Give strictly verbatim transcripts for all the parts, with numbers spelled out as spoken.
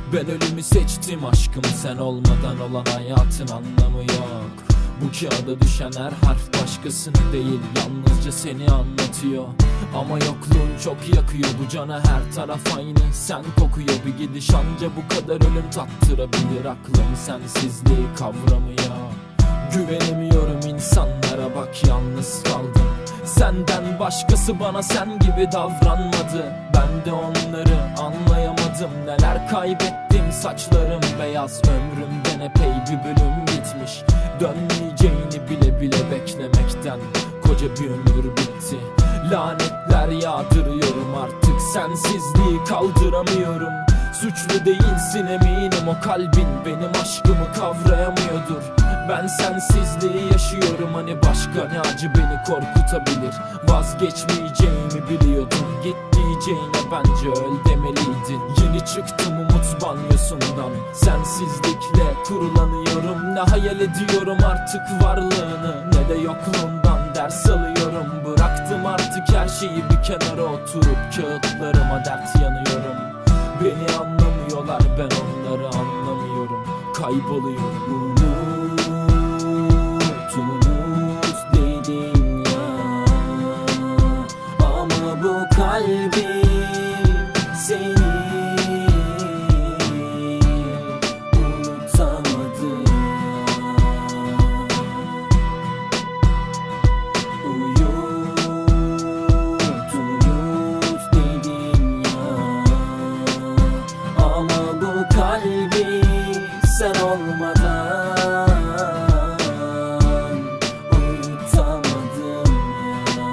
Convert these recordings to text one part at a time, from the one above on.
Ben ölümü seçtim aşkım, sen olmadan olan hayatın anlamı yok. Bu kağıda düşen her harf başkasını değil, yalnızca seni anlatıyor. Ama yokluğun çok yakıyor bu cana, her taraf aynı sen kokuyor. Bir gidiş anca bu kadar ölüm tattırabilir, aklım sensizliği kavramıyor. Güvenemiyorum insanlara, bak yalnız kaldım. Senden başkası bana sen gibi davranmadı. Ben de onları anlayamadım. Neler kaybettim, saçlarım beyaz, ömrümden epey bir bölüm gitmiş. Dönmeyeceğini bile bile beklemekten koca bir ömür bitti. Lanetler yağdırıyorum, artık sensizliği kaldıramıyorum. Suçlu değilsin eminim, o kalbin benim aşkımı kavrayamıyordur. Ben sensizliği yaşıyorum, hani başka ne acı beni korkutabilir. Vazgeçmeyeceğimi biliyordum, git diyeceğine bence öl demeliydin. Yeni çıktım umut banyosundan, sensizlikle kurulanıyorum. Ne hayal ediyorum artık varlığını, ne de yokluğundan ders alıyorum. Bıraktım artık her şeyi bir kenara, oturup kağıtlarıma dert yanıyorum. Beni anlamıyorlar, ben onları anlamıyorum. Kayboluyorum. Umut dedin ya, ama bu kalbim seni unutamadı. Uyut, uyut dedin ya, ama bu kalbi sen olmadan uyutamadım ya.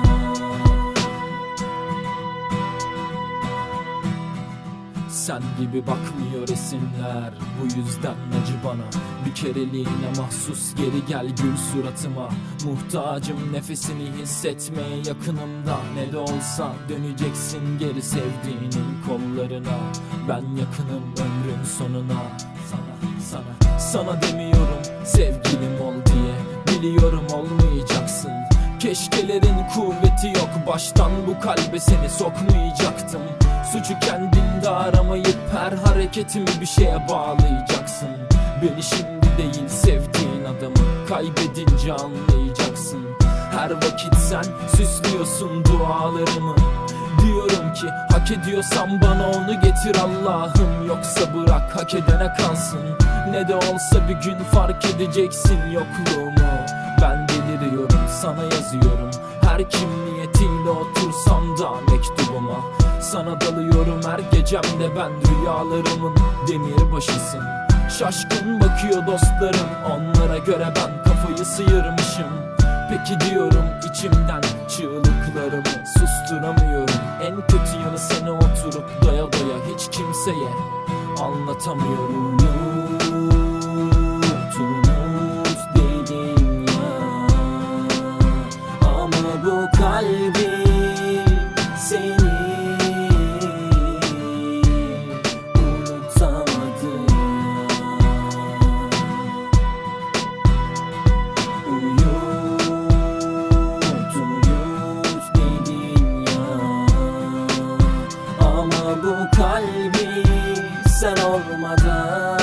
Sen gibi bakmıyor resimler, bu yüzden acı bana. Bir kereliğine mahsus geri gel, gül suratıma. Muhtacım nefesini hissetmeye, yakınımda ne de olsa döneceksin geri sevdiğinin kollarına. Ben yakınım ömrün sonuna, sana, sana, sana demiyorum sevgilim ol diye. Biliyorum olmayacaksın, keşkelerin kuvveti yok. Baştan bu kalbe seni sokmayacaktım. Suçu kendinde aramayıp her hareketimi bir şeye bağlayacaksın. Beni şimdi değil, sevdiğin adamı kaybedince anlayacaksın. Her vakit sen süslüyorsun dualarımı. Diyorum ki hak ediyorsan bana onu getir Allah'ım, yoksa bırak hak edene kalsın. Ne de olsa bir gün fark edeceksin yokluğumu. Ben deliriyorum, sana yazıyorum her kim niyetiyle otursam da mektubuma. Sana dalıyorum her gecemde, ben rüyalarımın demirbaşısın. Şaşkın bakıyor dostlarım, onlara göre ben kafayı sıyırmışım. Peki diyorum içimden, çığlıklarımı susturamıyorum. En kötü yanı seni oturup doya doya hiç kimseye anlatamıyorum. Umut, umut dedin ya, ama bu kalbim seni unutamadı ya. Uyut, uyut dedin ya, ama bu kalbi sen olmadan